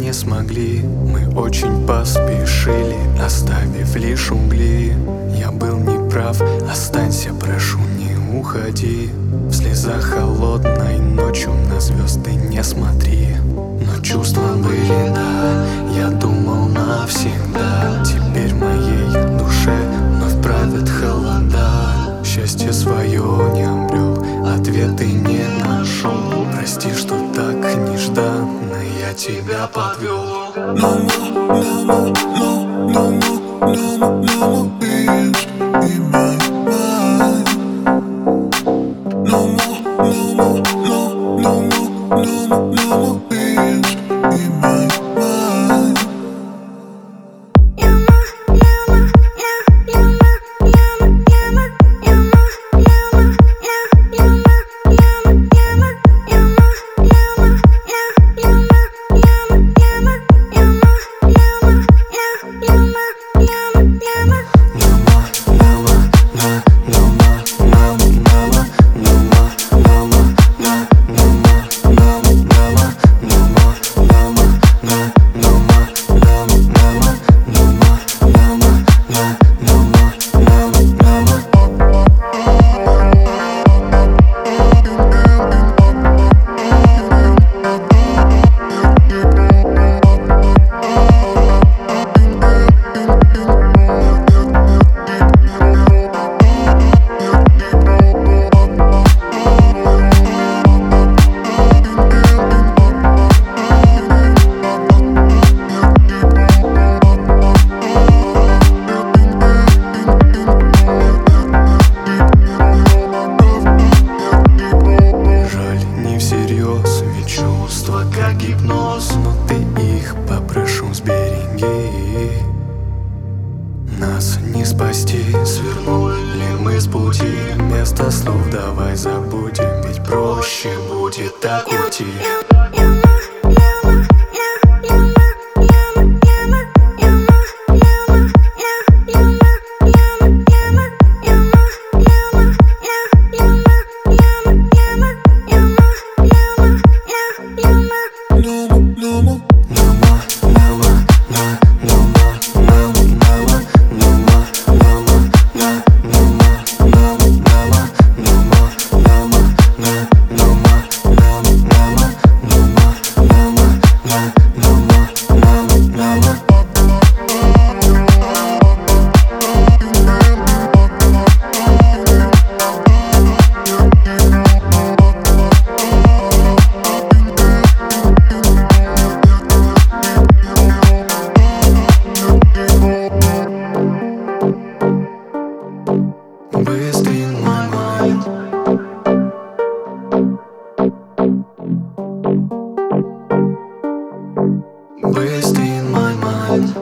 не смогли. Мы очень поспешили, оставив лишь угли. Я был неправ, останься, прошу, не уходи. В слезах холодной ночью на звезды не смотри. Но чувства были, да, я думал навсегда. Теперь в моей душе вновь правят холода. Счастье свое не обрел, ответы не нашел. Прости, что так нежданно я тебя подвел. No more, no more, no, no more, no more, no more beats in my mind. No more, no more, no, no more, no more, no more beats in my mind. Чувства как гипноз, но ты их, попрошу, сбереги. Нас не спасти, свернули мы с пути. Вместо слов давай забудем, ведь проще будет так уйти. Wasting my mind. Wasting my mind.